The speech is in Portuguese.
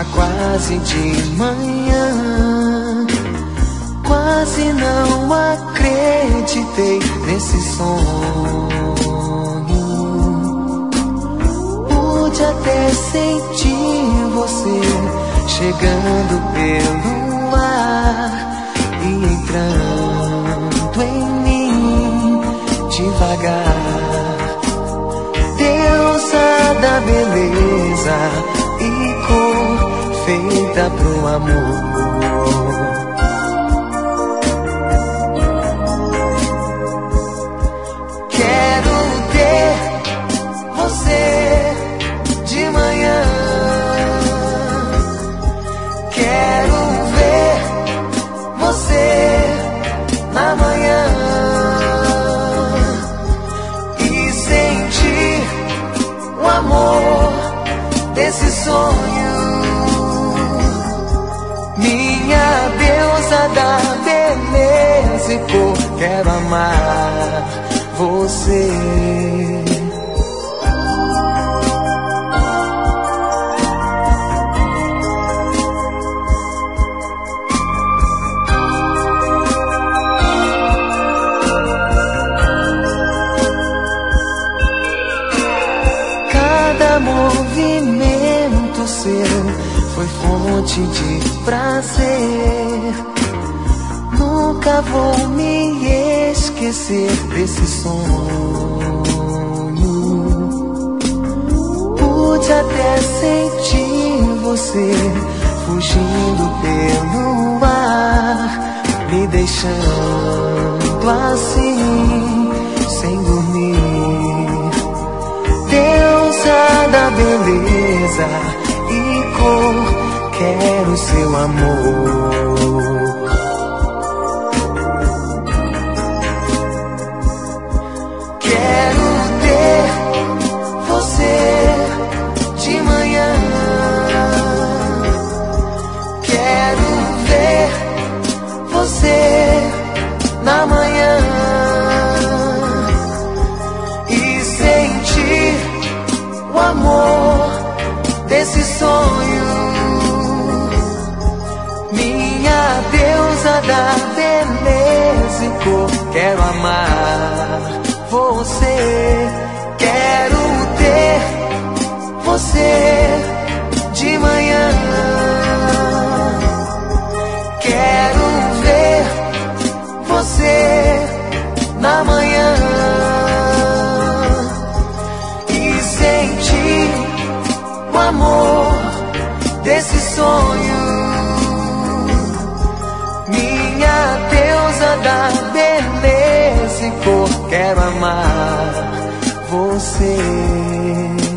Já quase de manhã, quase não acreditei nesse sonho. Pude até sentir você chegando pelo ar e entrando em mim devagar. Deusa da beleza e cor feita pro amor. Quero ter você de manhã. Quero ver você na manhã e sentir o amor desse sonho. Minha deusa da beleza e cor, quero amar você. Cada movimento seu foi fonte de prazer. Nunca vou me esquecer desse sonho. Pude até sentir você fugindo pelo ar, me deixando assim, sem dormir. Deusa da beleza e cor, quero seu amor. Quero ter você de manhã. Quero ver você na manhã e sentir o amor desse sonho. Minha deusa da beleza e cor, quero amar você. Quero ter você de manhã. Quero ver você na manhã e sentir o amor desse sonho. Minha deusa da beleza e cor, quero amar você.